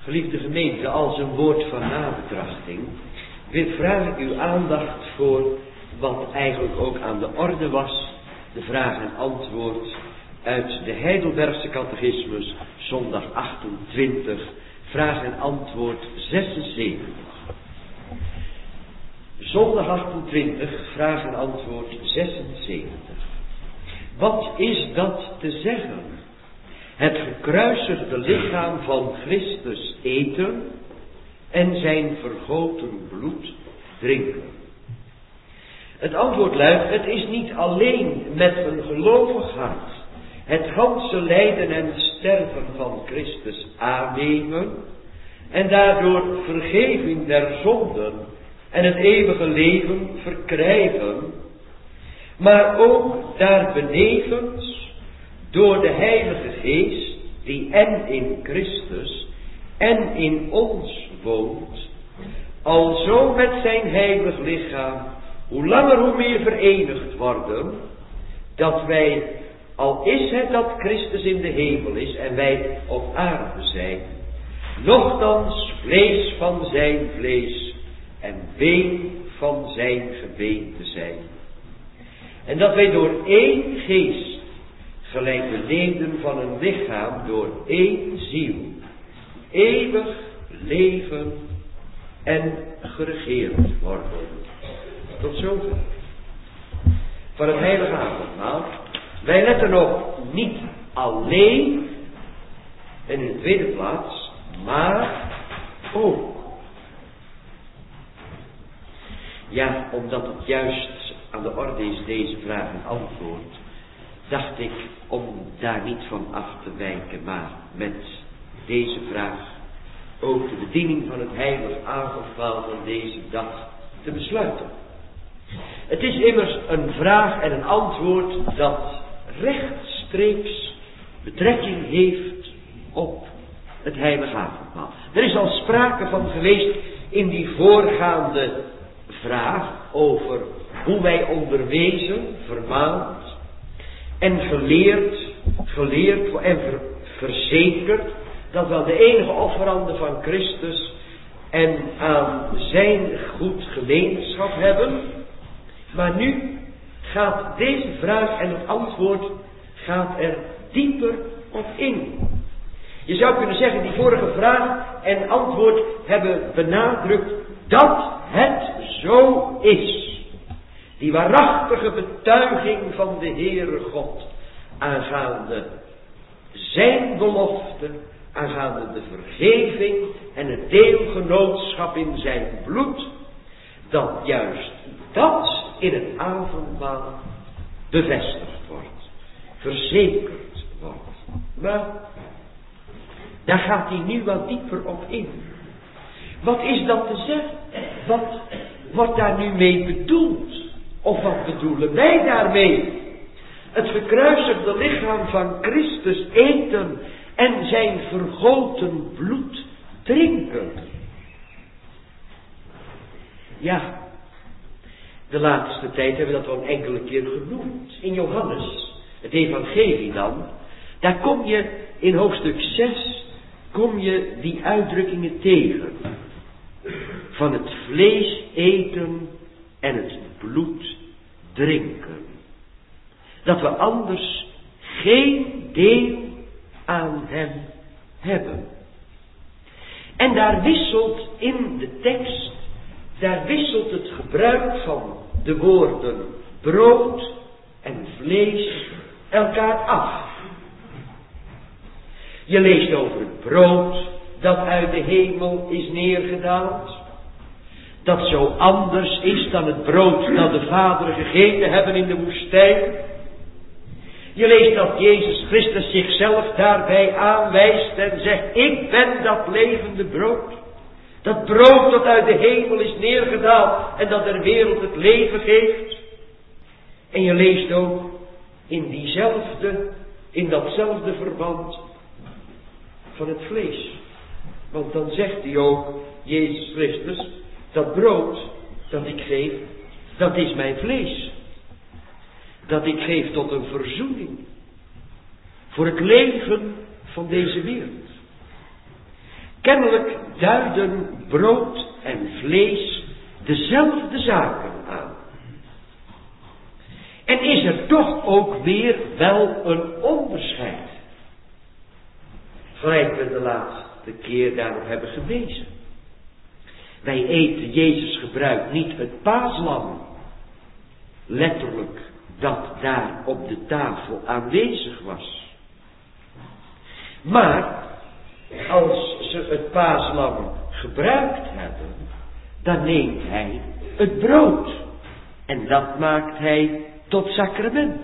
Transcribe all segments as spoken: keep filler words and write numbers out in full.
Geliefde gemeente, als een woord van nabetrachting vraag ik uw aandacht voor wat eigenlijk ook aan de orde was, de vraag en antwoord uit de Heidelbergse catechismus, zondag achtentwintig, vraag en antwoord zesenzeventig. Zondag achtentwintig, vraag en antwoord zesenzeventig. Wat is dat te zeggen? Het gekruisigde lichaam van Christus eten en zijn vergoten bloed drinken. Het antwoord luidt, het is niet alleen met een gelovig hart het ganse lijden en sterven van Christus aannemen en daardoor vergeving der zonden en het eeuwige leven verkrijgen, maar ook daarbenevens door de Heilige Geest, die en in Christus en in ons woont, alzo met zijn heilig lichaam, hoe langer hoe meer verenigd worden, dat wij, al is het dat Christus in de hemel is en wij op aarde zijn, nochtans vlees van zijn vlees en been van zijn gebeente zijn. En dat wij door één geest, gelijk de leden van een lichaam, door één ziel, eeuwig leven en geregeerd worden. Tot zover. Van het heilige avondmaal. Wij letten op niet alleen en in de tweede plaats, maar ook. Ja, omdat het juist aan de orde is, deze vraag en antwoord, dacht ik om daar niet van af te wijken, maar met deze vraag ook de bediening van het heilige avondmaal van deze dag te besluiten. Het is immers een vraag en een antwoord dat rechtstreeks betrekking heeft op het heilige avondmaal. Er is al sprake van geweest in die voorgaande vraag over hoe wij onderwezen, vermaand en geleerd, geleerd en ver, verzekerd dat we aan de enige offerande van Christus en aan zijn goed gemeenschap hebben. Maar nu gaat deze vraag en het antwoord gaat er dieper op in. Je zou kunnen zeggen, die vorige vraag en antwoord hebben benadrukt dat het zo is. Die waarachtige betuiging van de Heere God aangaande zijn belofte, aangaande de vergeving en het deelgenootschap in zijn bloed, dat juist dat in het avondmaal bevestigd wordt, verzekerd wordt. Maar daar gaat hij nu wat dieper op in. Wat is dat te zeggen? Wat wordt daar nu mee bedoeld? Of wat bedoelen wij daarmee? Het gekruisigde lichaam van Christus eten en zijn vergoten bloed drinken. Ja, de laatste tijd hebben we dat al een enkele keer genoemd. In Johannes, het evangelie dan, daar kom je in hoofdstuk zes, kom je die uitdrukkingen tegen. Van het vlees eten en het bloed drinken. Dat we anders geen deel aan hem hebben. En daar wisselt in de tekst, daar wisselt het gebruik van de woorden brood en vlees elkaar af. Je leest over het brood dat uit de hemel is neergedaald. Dat zo anders is dan het brood dat de vaderen gegeten hebben in de woestijn. Je leest dat Jezus Christus zichzelf daarbij aanwijst en zegt, ik ben dat levende brood. Dat brood dat uit de hemel is neergedaald en dat de wereld het leven geeft. En je leest ook in diezelfde, in datzelfde verband van het vlees. Want dan zegt hij ook, Jezus Christus, dat brood dat ik geef, dat is mijn vlees. Dat ik geef tot een verzoening. Voor het leven van deze wereld. Kennelijk duiden brood en vlees dezelfde zaken aan. En is er toch ook weer wel een onderscheid. Gelijk we de laatste keer daarop hebben gewezen. Wij eten, Jezus gebruikt niet het paaslam, letterlijk, dat daar op de tafel aanwezig was. Maar, als ze het paaslam gebruikt hebben, dan neemt hij het brood. En dat maakt hij tot sacrament.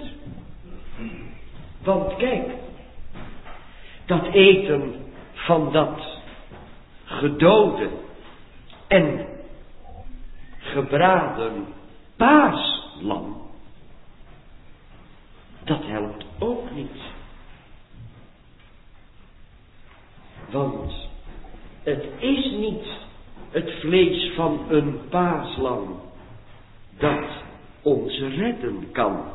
Want kijk, dat eten van dat gedode en gebraden paaslam, dat helpt ook niet. Want het is niet het vlees van een paaslam dat ons redden kan.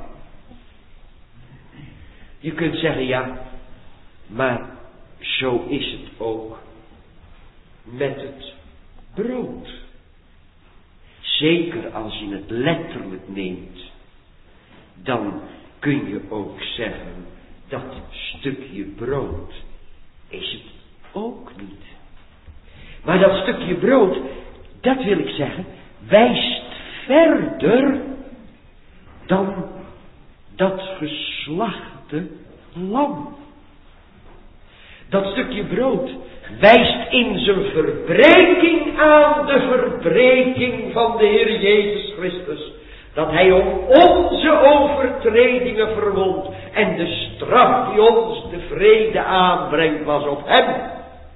Je kunt zeggen, ja, maar zo is het ook met het brood. Zeker als je het letterlijk neemt, dan kun je ook zeggen, dat stukje brood is het ook niet. Maar dat stukje brood, dat wil ik zeggen, wijst verder dan dat geslachte lam. Dat stukje brood wijst in zijn verbreking aan de verbreking van de Heer Jezus Christus. Dat hij om onze overtredingen verwond en de straf die ons de vrede aanbrengt was op hem.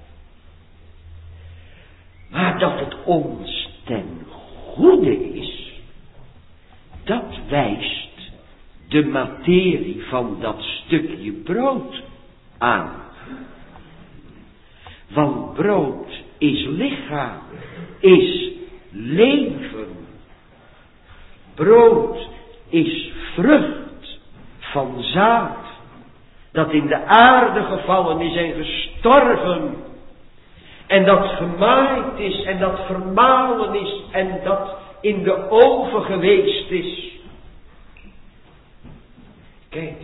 Maar dat het ons ten goede is, dat wijst de materie van dat stukje brood aan. Want brood is lichaam, is leven. Brood is vrucht van zaad, dat in de aarde gevallen is en gestorven. En dat gemaaid is en dat vermalen is en dat in de oven geweest is. Kijk,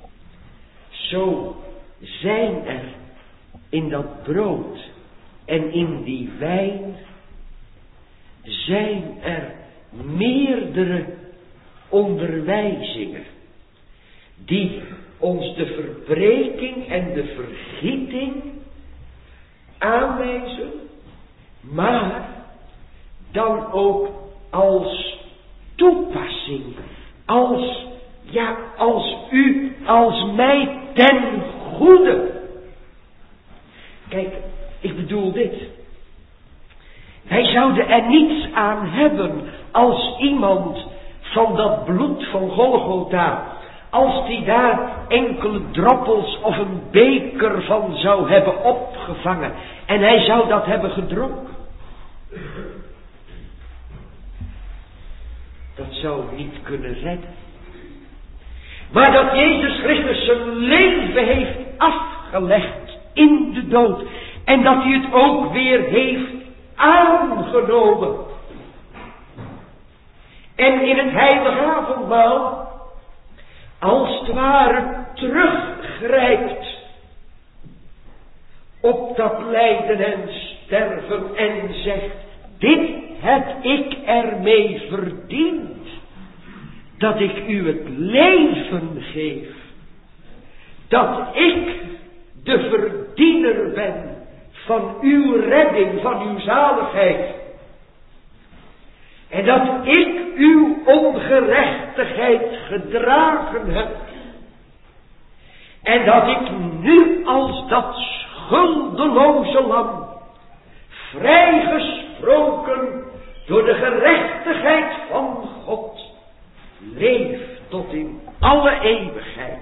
zo zijn er in dat brood en in die wijn zijn er meerdere onderwijzingen die ons de verbreking en de vergieting aanwijzen, maar dan ook als toepassing, als, ja, als u, als mij ten goede. Kijk, ik bedoel dit. Wij zouden er niets aan hebben als iemand van dat bloed van Golgotha, als die daar enkele droppels of een beker van zou hebben opgevangen en hij zou dat hebben gedronken. Dat zou niet kunnen redden. Maar dat Jezus Christus zijn leven heeft afgelegd in de dood en dat hij het ook weer heeft aangenomen. En in het heilige avondmaal als het ware teruggrijpt op dat lijden en sterven en zegt, dit heb ik ermee verdiend, dat ik u het leven geef, dat ik de verdiener ben van uw redding, van uw zaligheid. En dat ik uw ongerechtigheid gedragen heb. En dat ik nu als dat schuldeloze lam, vrijgesproken door de gerechtigheid van God, leef tot in alle eeuwigheid.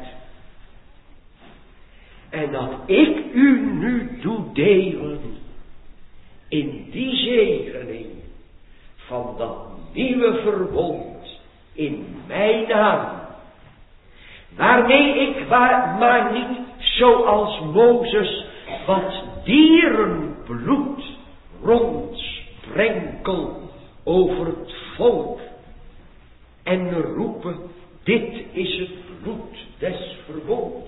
En dat ik u nu doe delen in die zegening van dat nieuwe verbond in mijn naam. Waarmee ik waar, maar niet zoals Mozes wat dierenbloed bloed rondsprenkel over het volk en roepen, dit is het bloed des verbonds.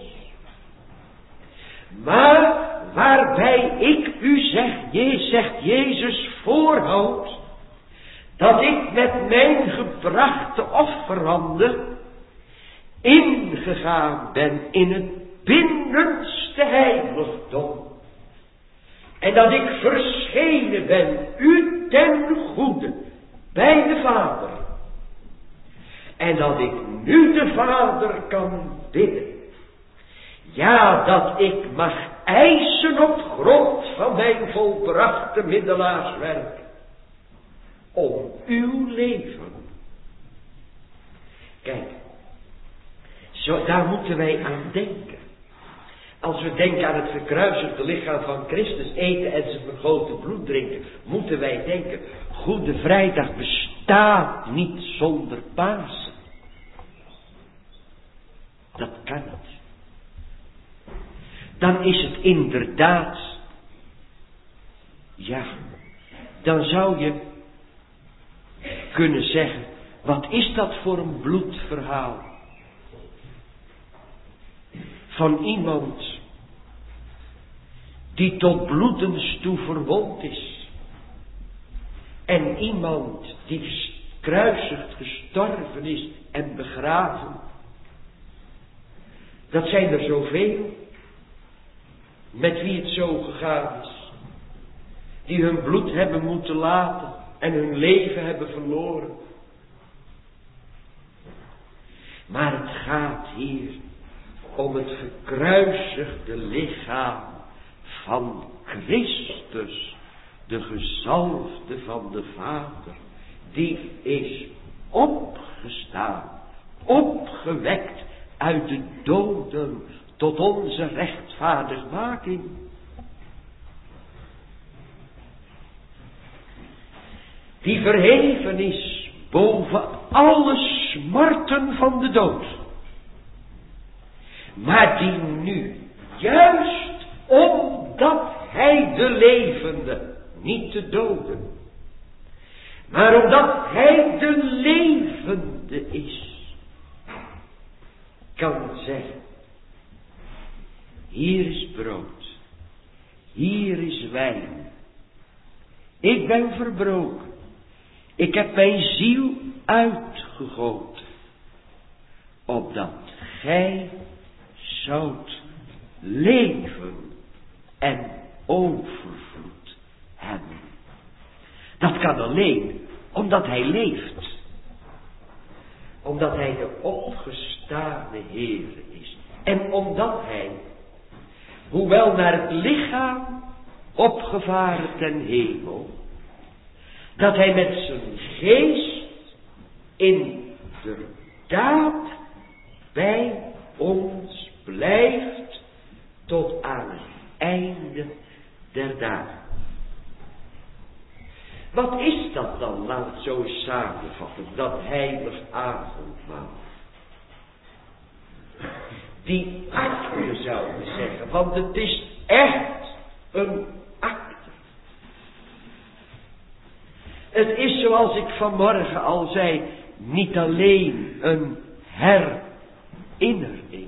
Maar waarbij ik u zeg, je zegt Jezus voorhoudt, dat ik met mijn gebrachte offerhanden ingegaan ben in het binnenste heiligdom. En dat ik verschenen ben u ten goede bij de Vader. En dat ik nu de Vader kan bidden. Ja, dat ik mag eisen op grond van mijn volbrachte middelaarswerk. Om uw leven. Kijk, zo, daar moeten wij aan denken. Als we denken aan het gekruisigde lichaam van Christus, eten en zijn vergoten bloed drinken, moeten wij denken, Goede Vrijdag bestaat niet zonder Pasen. Dat kan niet. Dan is het inderdaad, ja, dan zou je kunnen zeggen, wat is dat voor een bloedverhaal? Van iemand die tot bloedens toe verwond is. En iemand die gekruisigd, gestorven is en begraven. Dat zijn er zoveel. Met wie het zo gegaan is. Die hun bloed hebben moeten laten en hun leven hebben verloren. Maar het gaat hier om het gekruisigde lichaam van Christus, de gezalfde van de Vader, die is opgestaan, opgewekt uit de doden tot onze rechtvaardigmaking. Die verheven is boven alle smarten van de dood. Maar die nu, juist omdat hij de levende, niet de doden, maar omdat hij de levende is, kan zeggen, hier is brood, hier is wijn, ik ben verbroken, ik heb mijn ziel uitgegoten, opdat gij zoudt leven en overvloed hebben. Dat kan alleen omdat hij leeft. Omdat hij de opgestane Heere is. En omdat hij, hoewel naar het lichaam opgevaren ten hemel, dat hij met zijn geest inderdaad bij ons blijft tot aan het einde der dagen. Wat is dat dan, laat het zo samenvatten, dat heilig avondmaal? Die akte zouden we zeggen, want het is echt een akte. Het is zoals ik vanmorgen al zei, niet alleen een herinnering.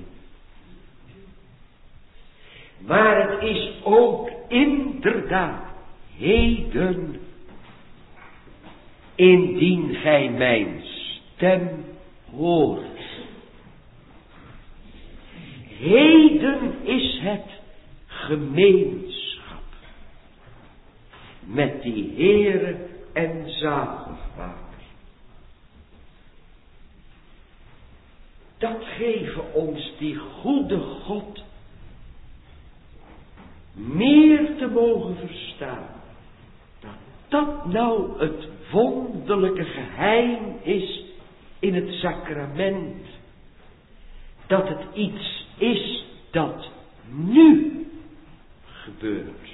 Maar het is ook inderdaad heden, indien gij mijn stem hoort. Heden is het gemeenschap met die Heere en zaligmaker. Dat geven ons die goede God meer te mogen verstaan. Dat dat nou het wonderlijke geheim is in het sacrament. Dat het iets is dat nu gebeurt.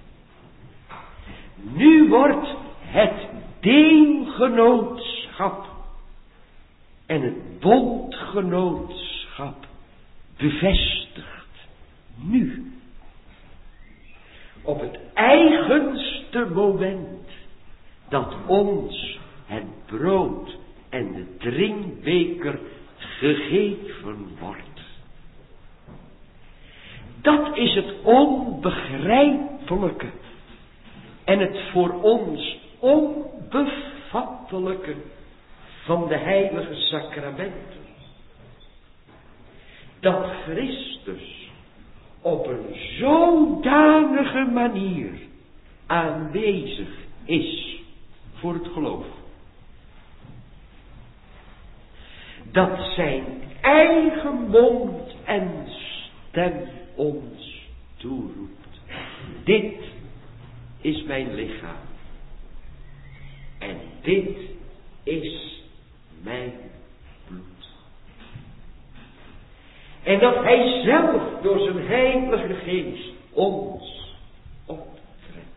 Nu wordt het deelgenootschap en het bondgenootschap bevestigd. Nu. Op het eigenste moment dat ons het brood en de drinkbeker gegeven wordt. Dat is het onbegrijpelijke en het voor ons onbevattelijke van de heilige sacramenten. Dat Christus op een zodanige manier aanwezig is voor het geloof. Dat zijn eigen mond en stem ons toeroept. Dit is mijn lichaam. En dit is mijn bloed. En dat hij zelf door zijn heilige geest ons optrekt.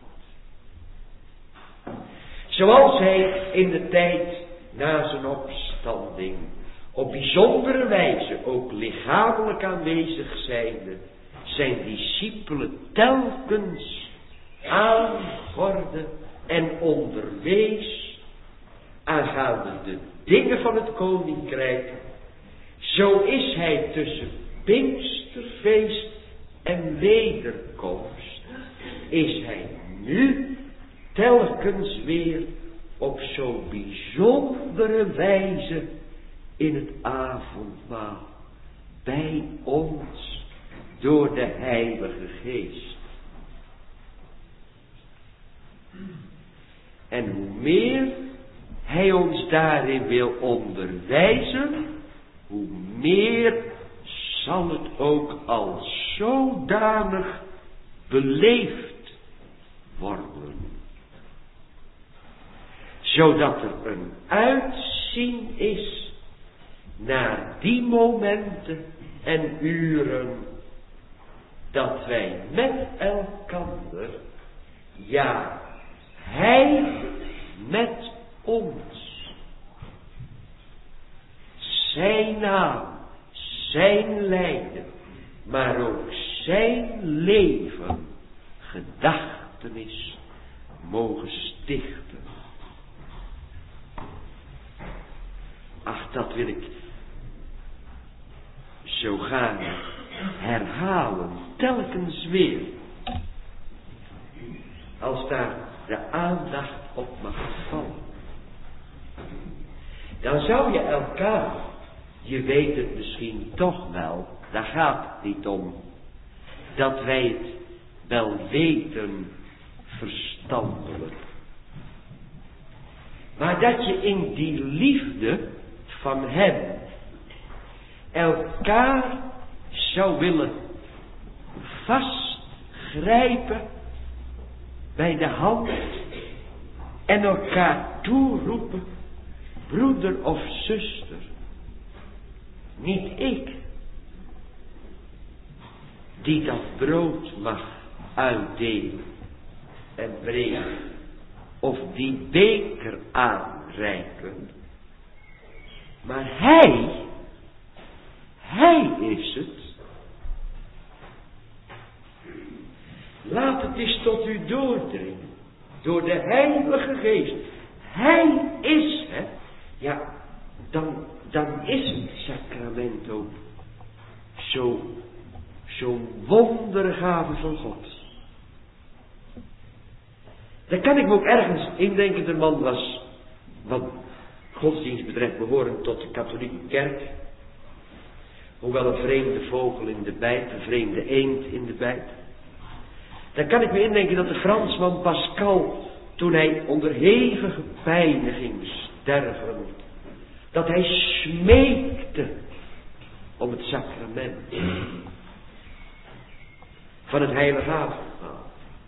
Zoals hij in de tijd na zijn opstanding op bijzondere wijze ook lichamelijk aanwezig zijnde zijn discipelen telkens aangorde en onderwees aangaande de dingen van het koninkrijk. Zo is hij tussen Pinksterfeest en wederkomst, is hij nu telkens weer op zo bijzondere wijze in het avondmaal bij ons door de Heilige Geest. En hoe meer hij ons daarin wil onderwijzen, hoe meer zal het ook als zodanig beleefd worden. Zodat er een uitzien is naar die momenten en uren dat wij met elkander, ja, hij met ons, zijn naam, zijn lijden, maar ook zijn leven, gedachtenis mogen stichten. Ach, dat wil ik zo gaan herhalen, telkens weer. Als daar de aandacht op mag vallen. Dan zou je elkaar, je weet het misschien toch wel, daar gaat het niet om, dat wij het wel weten verstandelijk. Maar dat je in die liefde van hem elkaar zou willen vastgrijpen bij de hand en elkaar toeroepen, broeder of zuster, niet ik die dat brood mag uitdelen en breken, of die beker aanreiken, maar hij, hij is het. Laat het eens tot u doordringen, door de Heilige Geest. Hij is het. Ja, dan, dan is het sacrament ook zo, zo'n wondergave van God. Daar kan ik me ook ergens indenken, de man was, wat godsdienst betreft, behorend tot de katholieke kerk. Hoewel een vreemde vogel in de bijt, een vreemde eend in de bijt. Daar kan ik me indenken dat de Fransman Pascal, toen hij onder hevige pijniging sterven, dat hij smeekte om het sacrament van het heilige avondmaal.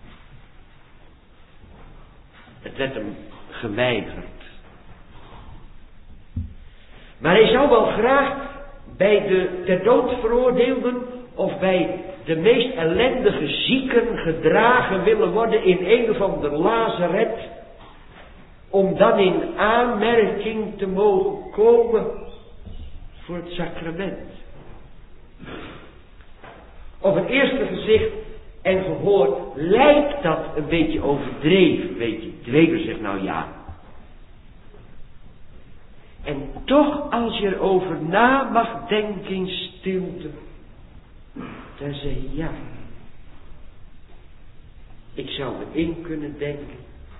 Het werd hem geweigerd. Maar hij zou wel graag bij de ter dood veroordeelden of bij de meest ellendige zieken gedragen willen worden in een of ander lazaret, om dan in aanmerking te mogen komen voor het sacrament. Op het eerste gezicht en gehoord, lijkt dat een beetje overdreven, weet je. Dweper zegt nou ja. En toch, als je erover na mag denken in stilte, dan zeg je ja. Ik zou me in kunnen denken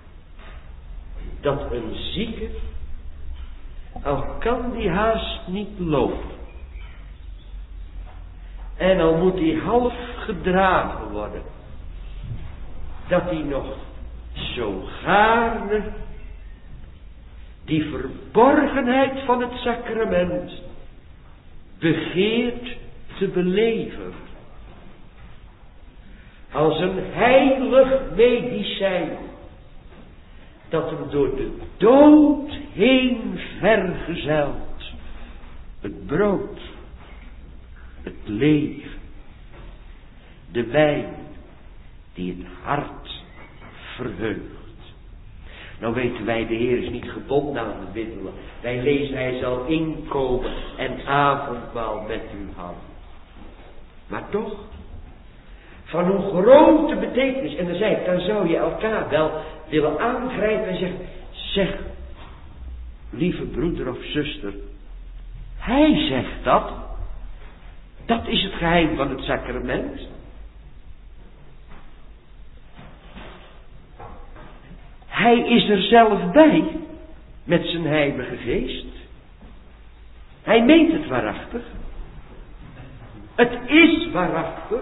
dat een zieke, al kan die haast niet lopen, en al moet hij half gedragen worden, dat hij nog zo gaarne die verborgenheid van het sacrament begeert te beleven. Als een heilig medicijn dat hem door de dood heen vergezelt. Het brood, het leven, de wijn die het hart verheugt. Nou weten wij, de Heer is niet gebonden aan de middelen. Wij lezen, hij zal inkomen en avondmaal met u houden. Maar toch, van hoe grote betekenis. En dan zei ik, dan zou je elkaar wel willen aangrijpen en zeggen, zeg, lieve broeder of zuster, hij zegt dat. Dat is het geheim van het sacrament. Hij is er zelf bij, met zijn heilige geest. Hij meent het waarachtig. Het is waarachtig.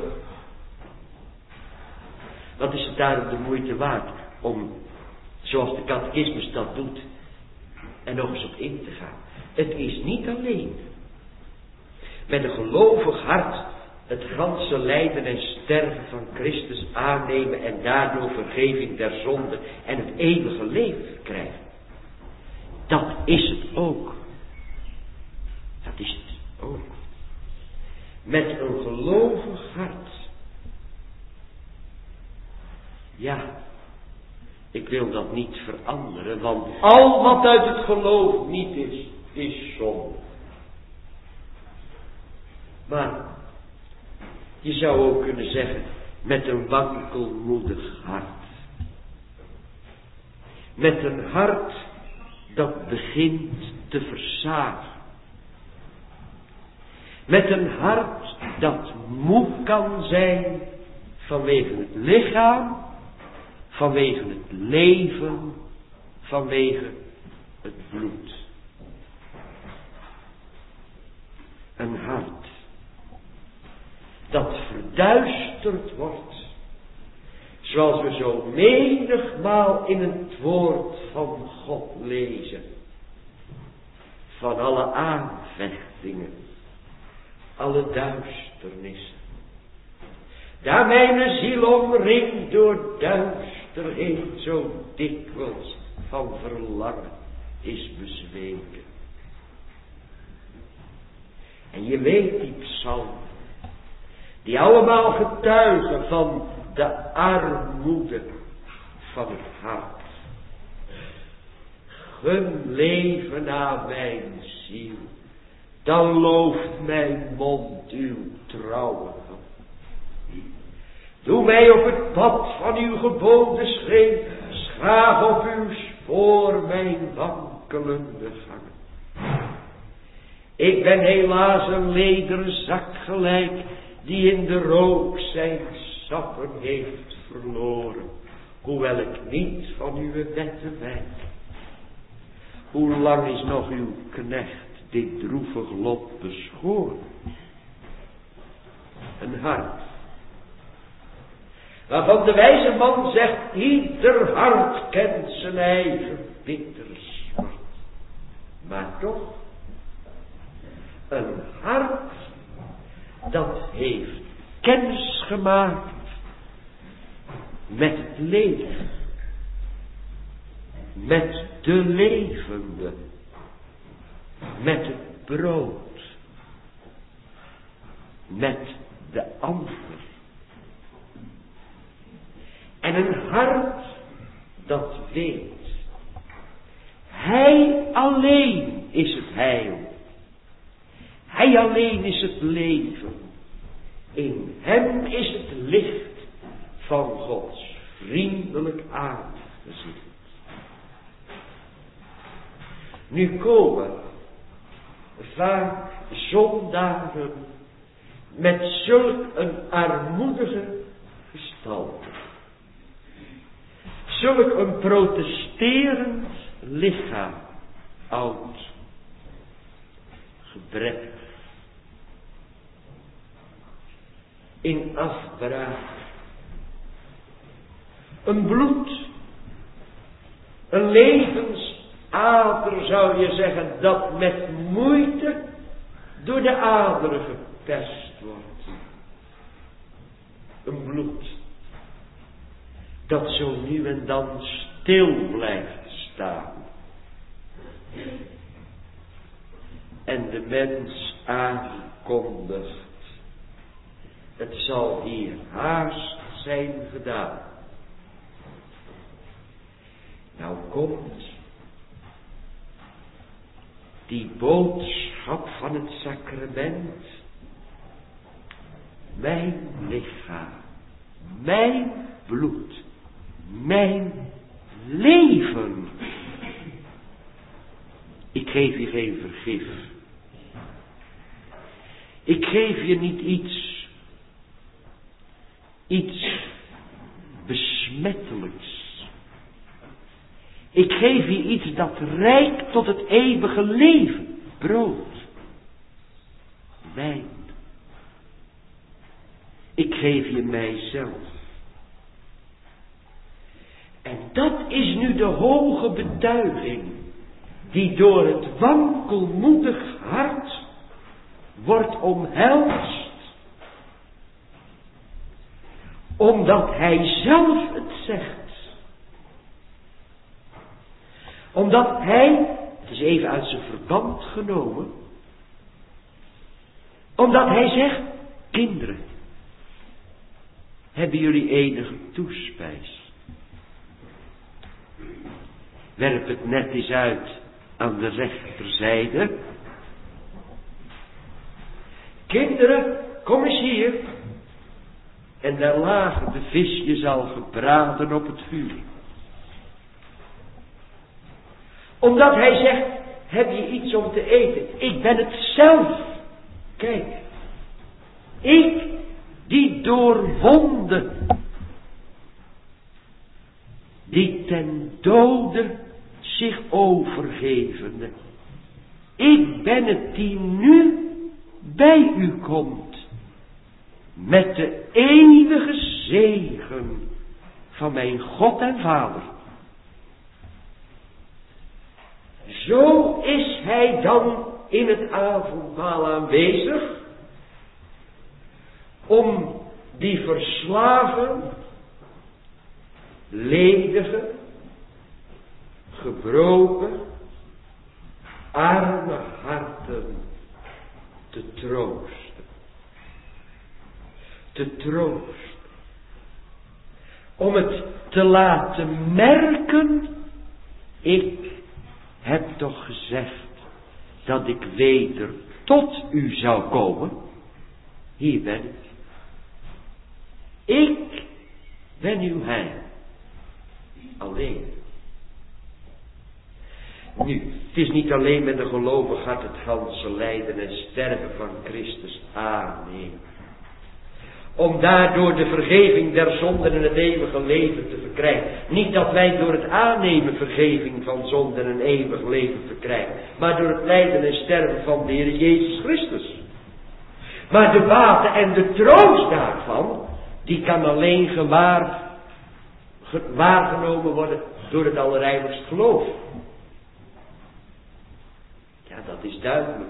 Wat is het daarom de moeite waard om, zoals de catechismus dat doet, en nog eens op in te gaan. Het is niet alleen met een gelovig hart het ganse lijden en sterven van Christus aannemen en daardoor vergeving der zonde en het eeuwige leven krijgen. Dat is het ook. Dat is het ook. Met een gelovig hart. Ja, ik wil dat niet veranderen, want al wat uit het geloof niet is, is zonde. Maar je zou ook kunnen zeggen, met een wankelmoedig hart. Met een hart dat begint te versagen. Met een hart dat moe kan zijn vanwege het lichaam, vanwege het leven, vanwege het bloed. Een hart dat verduisterd wordt, zoals we zo menigmaal in het woord van God lezen, van alle aanvechtingen, alle duisternissen. Daar mijn ziel omringt door duisterheid, zo dikwijls van verlangen is bezweken. En je weet die psalm, die allemaal getuigen van de armoede van het hart. Gun leven aan mijn ziel, dan looft mijn mond uw trouwe. Doe mij op het pad van uw geboden schreef, schaaf op uw spoor mijn wankelende gangen. Ik ben helaas een lederen zak gelijk, die in de rook zijn sappen heeft verloren, hoewel ik niet van uw wetten wijk. Hoe lang is nog uw knecht dit droevig lot beschoren? Een hart waarvan de wijze man zegt, ieder hart kent zijn eigen bittere smart. Maar toch, een hart dat heeft kennis gemaakt met het leven, met de levende, met het brood, met de ander. En een hart dat weet, hij alleen is het heil. Hij alleen is het leven. In hem is het licht van Gods vriendelijk aangezicht. Nu komen vaak zondaren met zulk een armoedige gestalte. Zulk een protesterend lichaam, oud, gebrekkig, in afbraak. Een bloed, een levensader zou je zeggen, dat met moeite door de aderen geperst wordt. Een bloed, dat zo nu en dan stil blijft staan. En de mens aankondigt, het zal hier haast zijn gedaan. Nou komt die boodschap van het sacrament. Mijn lichaam, mijn bloed, mijn leven. Ik geef je geen vergif. Ik geef je niet iets, iets besmettelijks. Ik geef je iets dat reikt tot het eeuwige leven. Brood. Wijn. Ik geef je mijzelf. En dat is nu de hoge betuiging die door het wankelmoedig hart wordt omhelst. Omdat hij zelf het zegt. Omdat hij, het is even uit zijn verband genomen, omdat hij zegt, kinderen, hebben jullie enige toespijs? Werp het net eens uit aan de rechterzijde. Kinderen, kom eens hier. En daar lagen de visjes al gebraden op het vuur. Omdat hij zegt, heb je iets om te eten? Ik ben het zelf. Kijk. Ik die doorwonde. Die ten dode zich overgevende. Ik ben het die nu bij u komt. Met de eeuwige zegen van mijn God en Vader. Zo is hij dan in het avondmaal aanwezig. Om die verslagen, ledige, gebroken, arme harten te troosten. Te troosten. Om het te laten merken, ik heb toch gezegd dat ik weder tot u zou komen. Hier ben ik. Ik ben uw heil. Alleen. Nu, het is niet alleen met een gelovig hart het ganse lijden en sterven van Christus aannemen. Om daardoor de vergeving der zonden en het eeuwige leven te verkrijgen. Niet dat wij door het aannemen vergeving van zonden en eeuwig leven verkrijgen. Maar door het lijden en sterven van de Heer Jezus Christus. Maar de baten en de troost daarvan, die kan alleen gewaar, ge, waargenomen worden door het allerheiligst geloof. Ja, dat is duidelijk.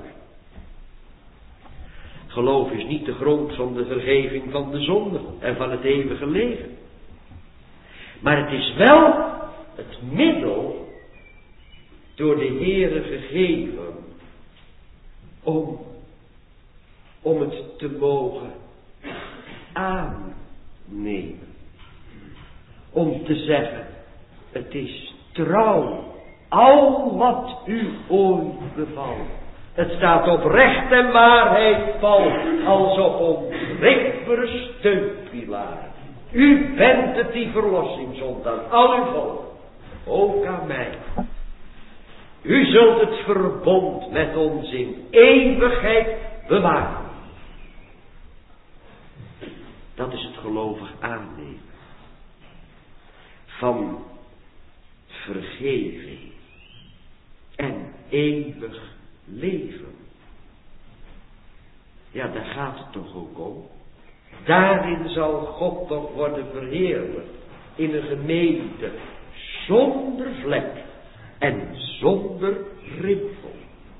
Geloof is niet de grond van de vergeving van de zonde en van het eeuwige leven. Maar het is wel het middel door de Heere gegeven om, om het te mogen aannemen. Om te zeggen, het is trouw, al wat u ooit bevalt. Het staat op recht en waarheid pal, als op onwrikbare steunpilaar. U bent het die verlossing zond aan al uw volk, ook aan mij. U zult het verbond met ons in eeuwigheid bewaren. Dat is het gelovig aannemen van vergeving en eeuwig leven. Ja, daar gaat het toch ook om. Daarin zal God toch worden verheerlijkt in een gemeente zonder vlek en zonder rimpel.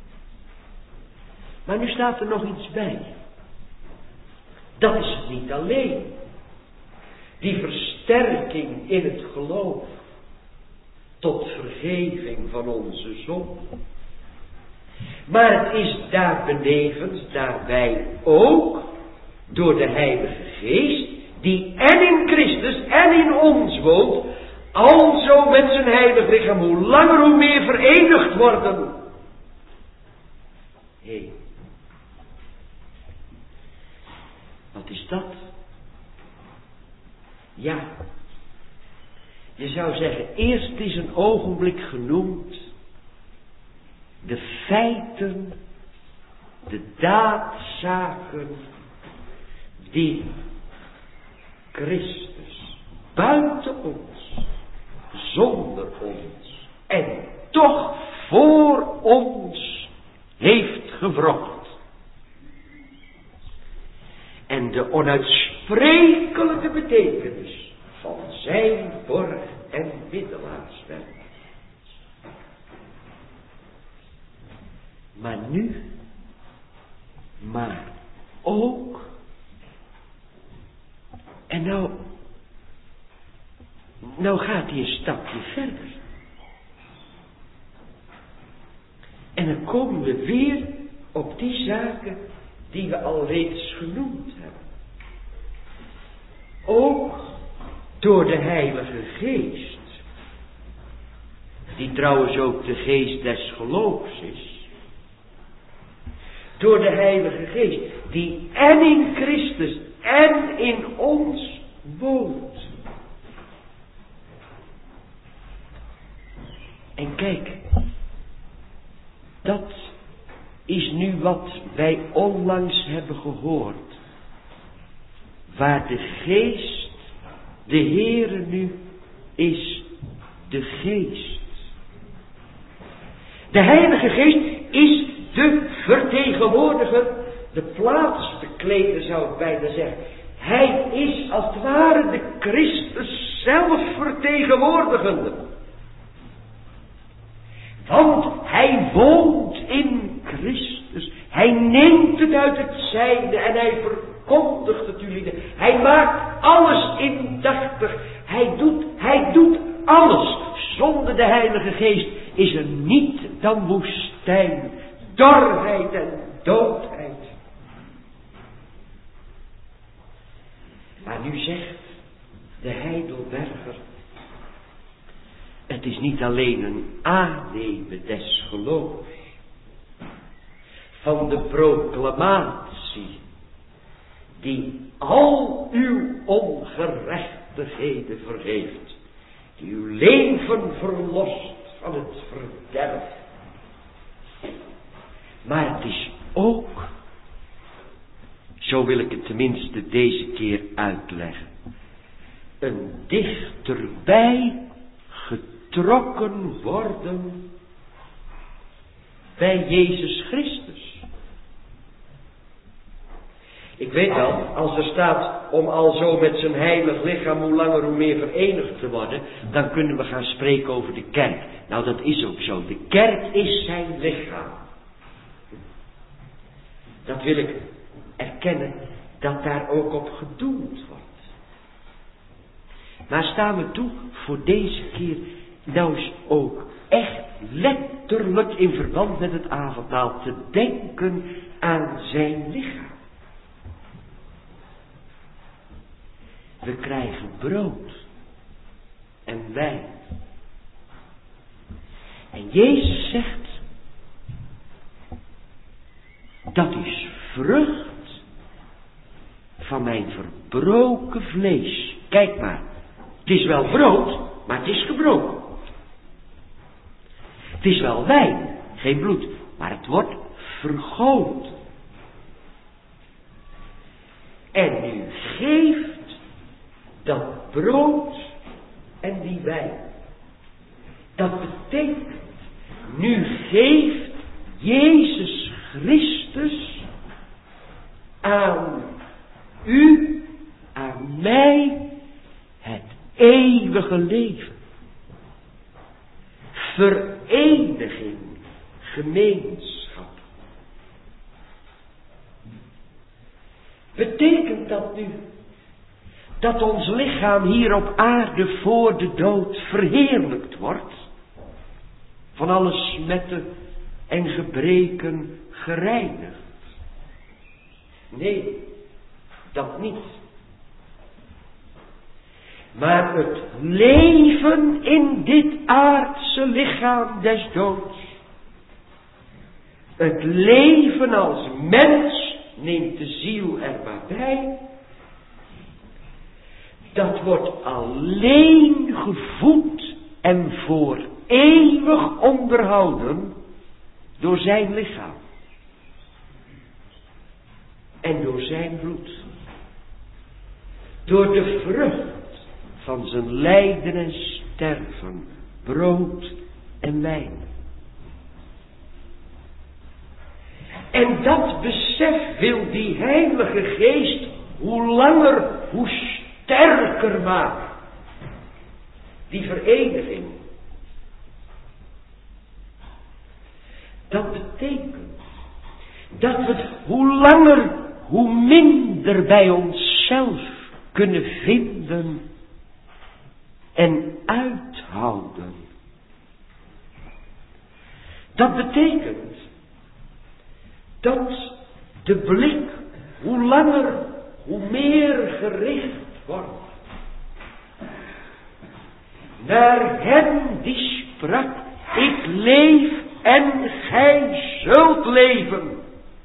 Maar nu staat er nog iets bij. Dat is het niet alleen. Die versterking in het geloof tot vergeving van onze zonden. Maar het is daar benevens, daarbij ook, door de Heilige Geest, die en in Christus en in ons woont, alzo met zijn heilig lichaam, hoe langer hoe meer verenigd worden. Hé, hey, wat is dat? Ja, je zou zeggen, eerst is een ogenblik genoemd de feiten, de daadzaken die Christus buiten ons, zonder ons en toch voor ons heeft gewrocht. En de onuitsprekelijke betekenis van zijn borg en middelaarswerk. Maar nu, maar ook, en nou, nou gaat hij een stapje verder. En dan komen we weer op die zaken die we al reeds genoemd hebben. Ook door de Heilige Geest, die trouwens ook de geest des geloofs is. Door de Heilige Geest, die en in Christus en in ons woont. En kijk, dat is nu wat wij onlangs hebben gehoord. Waar de Geest, de Heere nu, is de Geest. De Heilige Geest is de vertegenwoordiger, de plaatsbekleder zou ik bijna zeggen. Hij is als het ware de Christus zelf vertegenwoordigende. Want hij woont in Christus. Hij neemt het uit het zijne en hij verkondigt het jullie. Hij maakt alles indachtig. Hij doet, hij doet alles. Zonder de Heilige Geest is er niet dan woestijn, dorheid en doodheid. Maar nu zegt de Heidelberger, het is niet alleen een aannemen des geloofs, van de proclamatie, die al uw ongerechtigheden vergeeft, die uw leven verlost van het verderf. Maar het is ook, zo wil ik het tenminste deze keer uitleggen, een dichterbij getrokken worden bij Jezus Christus. Ik weet wel, als er staat om al zo met zijn heilig lichaam hoe langer hoe meer verenigd te worden, dan kunnen we gaan spreken over de kerk. Nou, dat is ook zo. De kerk is zijn lichaam. Dat wil ik erkennen, dat daar ook op gedoeld wordt. Maar staan we toe voor deze keer nou eens ook echt letterlijk in verband met het avondmaal te denken aan zijn lichaam. We krijgen brood en wijn. En Jezus zegt, dat is vrucht van mijn verbroken vlees Kijk maar, het is wel brood, maar het is gebroken. Het is wel wijn, geen bloed, maar het wordt vergoten. En u geeft dat brood en die wijn. Dat betekent, nu geeft Jezus Christus aan u, aan mij, het eeuwige leven. Vereniging, gemeenschap. Betekent dat nu dat ons lichaam hier op aarde voor de dood verheerlijkt wordt? Van alle smetten en gebreken gereinigd? Nee, dat niet. Maar het leven in dit aardse lichaam des doods, het leven als mens, neemt de ziel er maar bij, dat wordt alleen gevoed en voor eeuwig onderhouden door zijn lichaam en door zijn bloed, door de vrucht van zijn lijden en sterven, brood en wijn. En dat besef wil die Heilige Geest hoe langer, hoe sterker maken. Die vereniging. Dat betekent dat we het hoe langer, hoe minder bij onszelf kunnen vinden en uithouden. Dat betekent dat de blik hoe langer, hoe meer gericht wordt naar hem die sprak, ik leef en gij zult leven.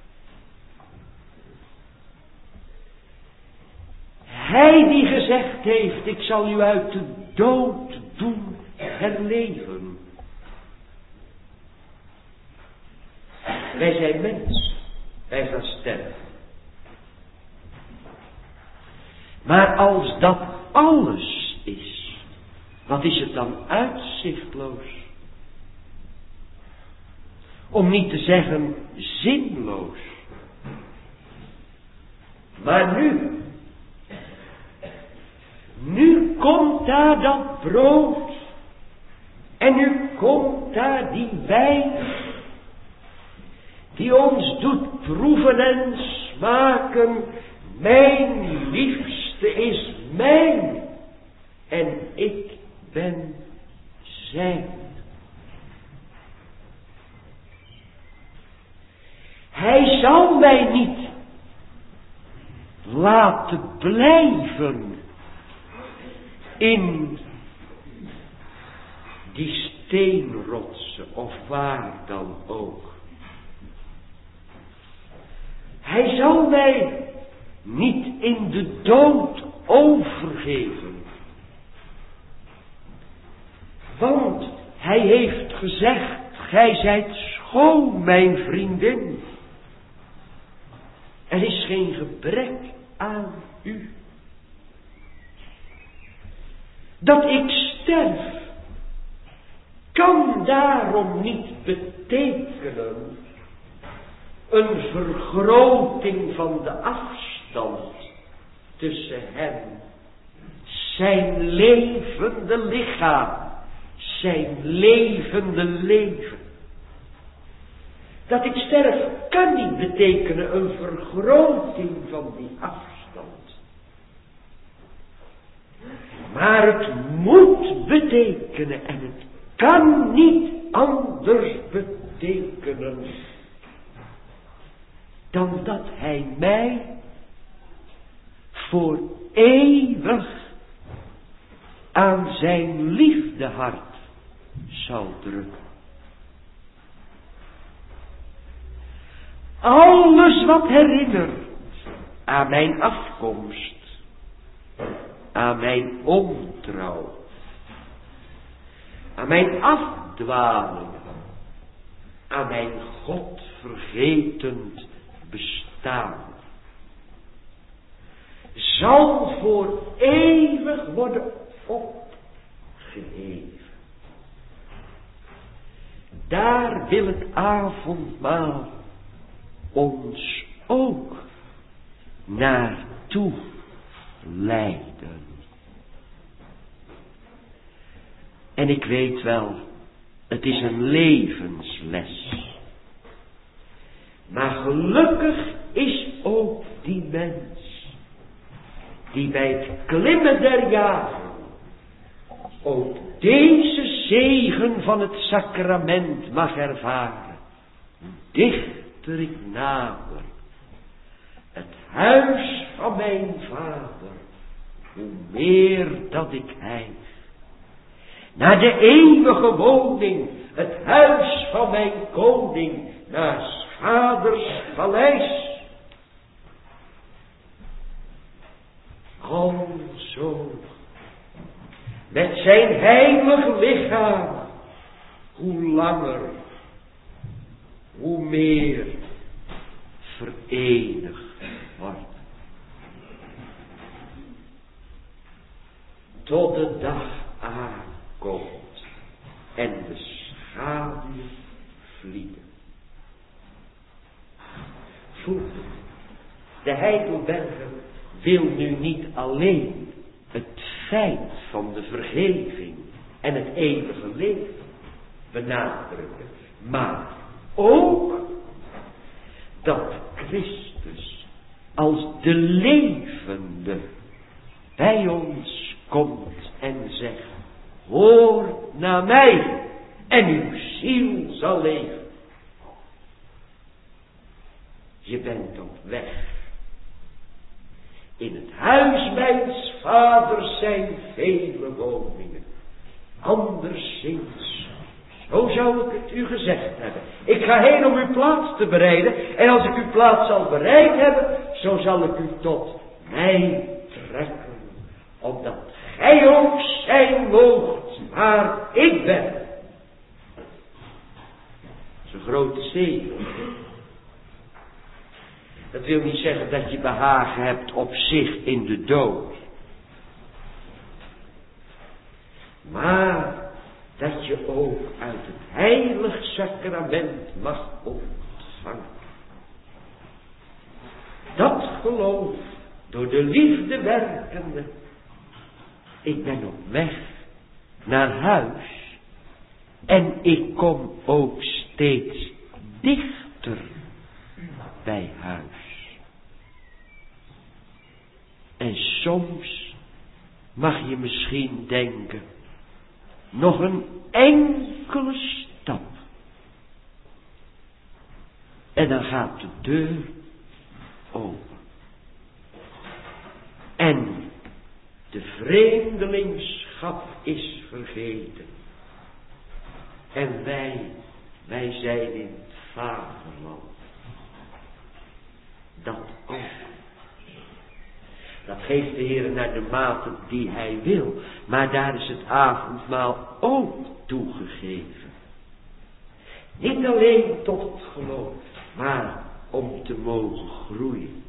Hij die gezegd heeft, ik zal u uit de dood doen herleven. Wij zijn mens, wij gaan sterven. Maar als dat alles is, wat is het dan uitzichtloos? Om niet te zeggen zinloos. Maar nu, nu komt daar dat brood en nu komt daar die wijn die ons doet proeven en smaken. Mijn liefste is mijn en ik ben zijn. Hij zal mij niet laten blijven in die steenrotsen of waar dan ook. Hij zal mij niet in de dood overgeven. Want hij heeft gezegd, gij zijt schoon, mijn vriendin. Er is geen gebrek aan u. Dat ik sterf, kan daarom niet betekenen een vergroting van de afstand tussen hem, zijn levende lichaam, zijn levende leven. Dat ik sterf kan niet betekenen een vergroting van die afstand. Maar het moet betekenen en het kan niet anders betekenen dan dat hij mij voor eeuwig aan zijn liefdehart zal drukken. Alles wat herinnert aan mijn afkomst, aan mijn ontrouw, aan mijn afdwalingen, aan mijn godvergetend bestaan, zal voor eeuwig worden opgeheven. Daar wil het avondmaal ons ook naartoe leiden. En ik weet wel, het is een levensles. Maar gelukkig is ook die mens die bij het klimmen der jaren ook deze zegen van het sacrament mag ervaren. Hoe dichter ik nader het huis van mijn vader, hoe meer dat ik hijg naar de eeuwige woning, het huis van mijn koning, naar 's vaders paleis. Alzo, met zijn heilig lichaam, hoe langer, hoe meer verenigd wordt. Tot de dag aankomt en de schaduw vlieden. Voelt het, de Heidelberger wil nu niet alleen het feit van de vergeving en het eeuwige leven benadrukken, maar ook dat Christus als de levende bij ons komt en zegt: hoor naar mij en uw ziel zal leven. Je bent op weg. In het huis mijns vaders zijn vele woningen. Anderszins, zo zou ik het u gezegd hebben. Ik ga heen om uw plaats te bereiden. En als ik uw plaats zal bereid hebben, zo zal ik u tot mij trekken. Opdat gij ook zijn moogt waar ik ben. Dat is een grote zegen. Dat wil niet zeggen dat je behagen hebt op zich in de dood. Maar dat je ook uit het heilig sacrament mag ontvangen. Dat geloof, door de liefde werkende. Ik ben op weg naar huis. En ik kom ook steeds dichter bij huis. En soms mag je misschien denken, nog een enkele stap. En dan gaat de deur open. En de vreemdelingschap is vergeten. En wij, wij zijn in het vaderland. Dat ook. Dat geeft de Heer naar de mate die hij wil. Maar daar is het avondmaal ook toegegeven. Niet alleen tot het geloof, maar om te mogen groeien.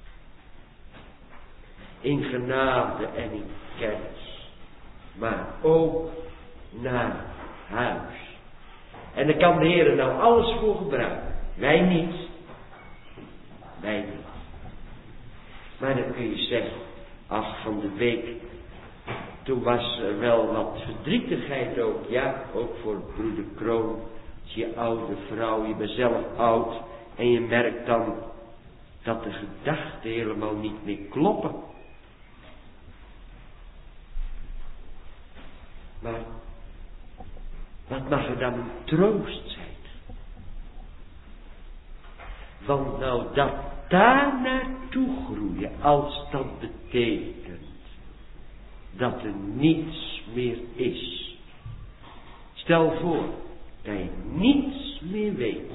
In genade en in kennis. Maar ook naar huis. En daar kan de Heer nou alles voor gebruiken. Wij niet. Wij niet. Maar dan kun je zeggen, ach, van de week, toen was er wel wat verdrietigheid ook, ja, ook voor broeder Kroon, je oude vrouw, je bent zelf oud, en je merkt dan dat de gedachten helemaal niet meer kloppen. Maar, wat mag er dan een troost zijn? Want nou dat daar naartoe groeien, als dat betekent dat er niets meer is. Stel voor dat je niets meer weet.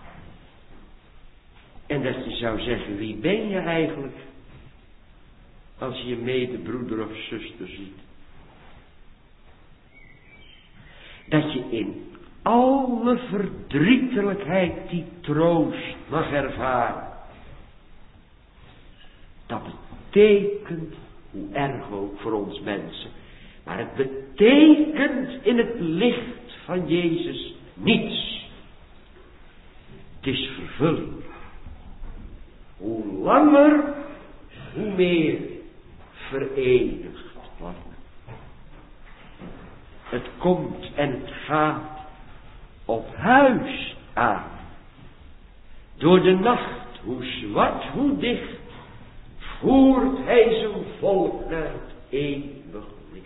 En dat je zou zeggen, wie ben je eigenlijk? als je je medebroeder of zuster ziet. Dat je in alle verdrietelijkheid die troost mag ervaren. Dat betekent, hoe erg ook voor ons mensen, maar het betekent in het licht van Jezus niets. Het is vervulling. Hoe langer, hoe meer verenigd worden. Het komt en het gaat op huis aan. Door de nacht, hoe zwart, hoe dicht, voert hij zijn volk naar het eeuwig licht.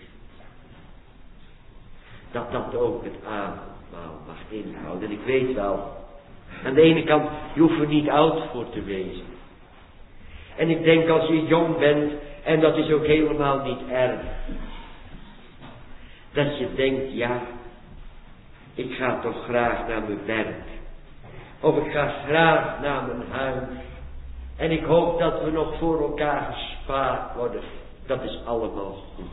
Dat dat ook het avondmaal mag inhouden. En ik weet wel, aan de ene kant, je hoeft er niet oud voor te wezen. En ik denk als je jong bent, en dat is ook helemaal niet erg, dat je denkt, ja, ik ga toch graag naar mijn werk. Of ik ga graag naar mijn huis. En ik hoop dat we nog voor elkaar gespaard worden. Dat is allemaal goed.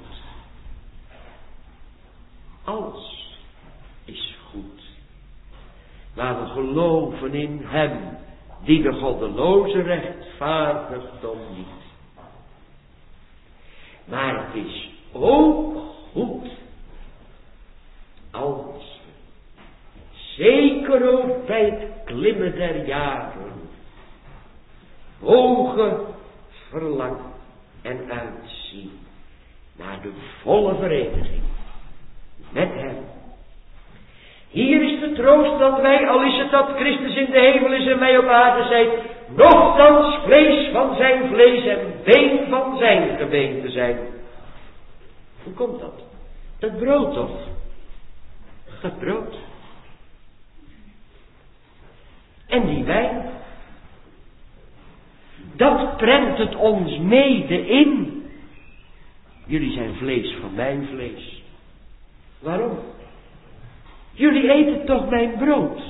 Alles is goed. Maar we geloven in hem, die de goddeloze rechtvaardigt om niet. Maar het is ook goed, als we, zeker ook bij het klimmen der jaren, hoge verlangen en uitzien naar de volle vereniging met hem. Hier is de troost dat wij, al is het dat Christus in de hemel is en wij op aarde zijn, nochtans vlees van zijn vlees en been van zijn gebeente zijn. Hoe komt dat? Dat brood toch? Dat brood. En die wijn. Dat prent het ons mede in. Jullie zijn vlees van mijn vlees. Waarom? Jullie eten toch mijn brood.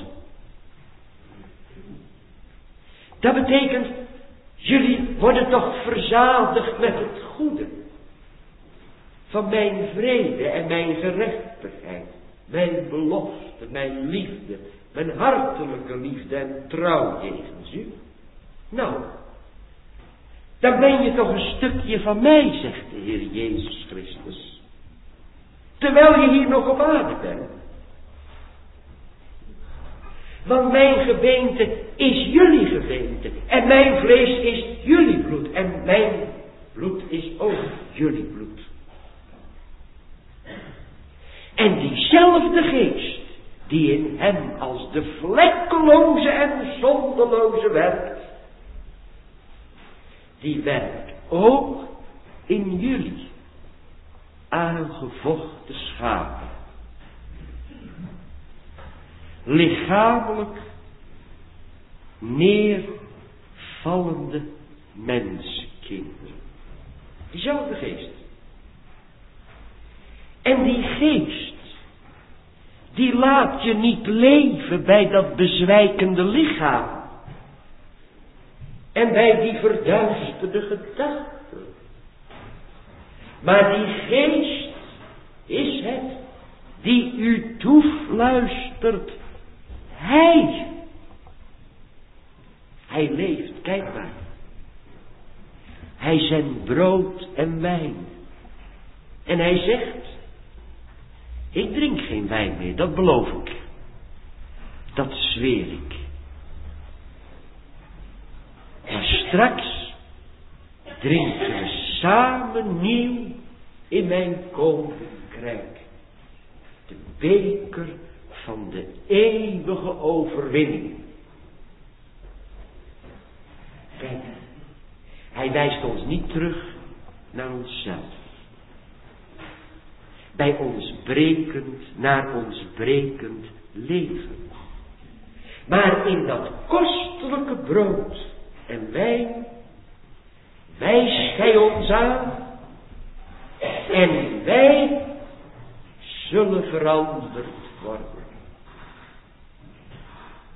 Dat betekent, jullie worden toch verzadigd met het goede. Van mijn vrede en mijn gerechtigheid. Mijn belofte, mijn liefde. Mijn hartelijke liefde en trouw jegens u. Nou, dan ben je toch een stukje van mij, zegt de Heer Jezus Christus. Terwijl je hier nog op aarde bent. Want mijn gebeente is jullie gebeente. En mijn vlees is jullie bloed. En mijn bloed is ook jullie bloed. En diezelfde geest die in hem als de vlekkeloze en zondeloze werkt, die werkt ook in jullie aangevochten schapen. Lichamelijk neervallende menskinderen. Diezelfde geest. En die geest, die laat je niet leven bij dat bezwijkende lichaam. En bij die verduisterde gedachten. Maar die geest is het die u toefluistert. Hij. Hij leeft, kijk maar. Hij zendt brood en wijn. En hij zegt, ik drink geen wijn meer, dat beloof ik. Dat zweer ik. Maar straks drinken we samen nieuw in mijn koninkrijk. De beker van de eeuwige overwinning. Kijk, hij wijst ons niet terug naar onszelf. Bij ons brekend, naar ons brekend leven. Maar in dat kostelijke brood en wijn wijst hij ons aan en wij zullen veranderd worden.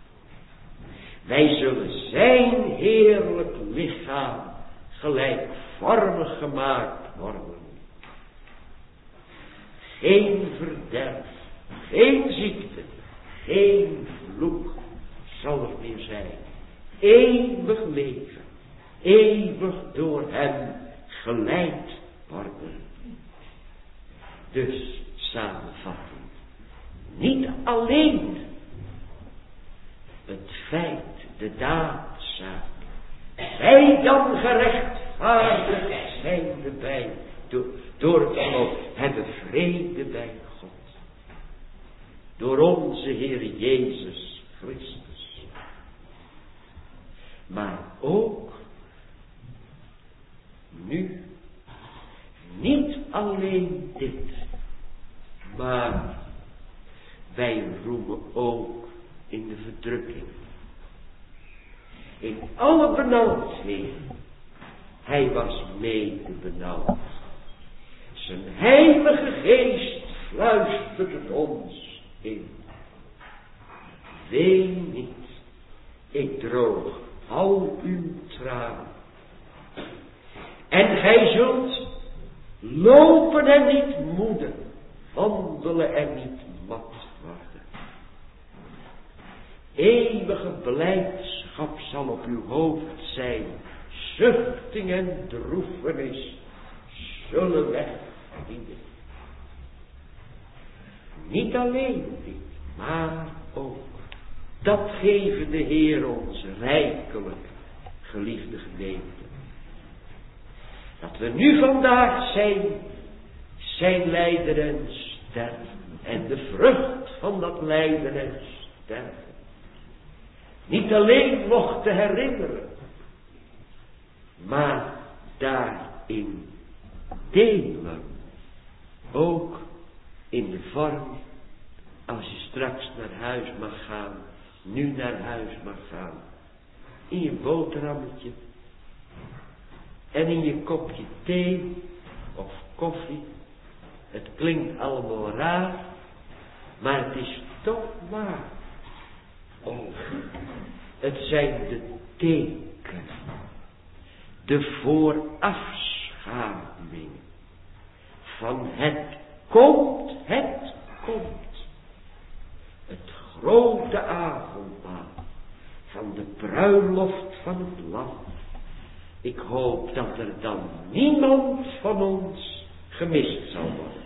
Wij zullen zijn heerlijk lichaam gelijk gelijkvormig gemaakt worden. Geen verderf, geen ziekte, geen vloek zal er meer zijn. Eeuwig leven, eeuwig door hem geleid worden. Dus samenvattend, niet alleen het feit, de daadzaak, wij dan gerechtvaardigd zijn bij, door, door het geloof, hebben vrede bij God. Door onze Heer Jezus Christus. Maar ook nu, niet alleen dit, maar wij roemen ook in de verdrukking. In alle benauwdheden. Hij was mede benauwd. Zijn heilige geest fluistert het ons in. Ween niet, ik droog al uw tranen. En gij zult lopen en niet moede, wandelen en niet mat worden. Eeuwige blijdschap zal op uw hoofd zijn. Zuchting en droefenis zullen wegdienen. Niet alleen dit, maar ook. Dat geven de Heer ons rijkelijk, geliefde gemeente. Dat we nu vandaag zijn, zijn lijden en sterven. En de vrucht van dat lijden en sterven. Niet alleen nog te herinneren, maar daarin delen. Ook in de vorm, als je straks naar huis mag gaan, nu naar huis mag gaan, in je boterhammetje en in je kopje thee of koffie. Het klinkt allemaal raar, maar het is toch waar. Oh, het zijn de tekenen, de voorafschaduwingen van het komt, het komt. Het grote avondmaal van de bruiloft van het lam. Ik hoop dat er dan niemand van ons gemist zal worden.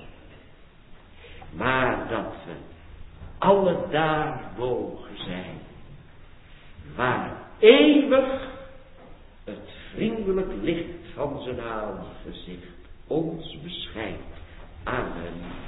Maar dat we alle daar mogen zijn. Waar eeuwig het vriendelijk licht van zijn aangezicht ons beschijnt. Amen.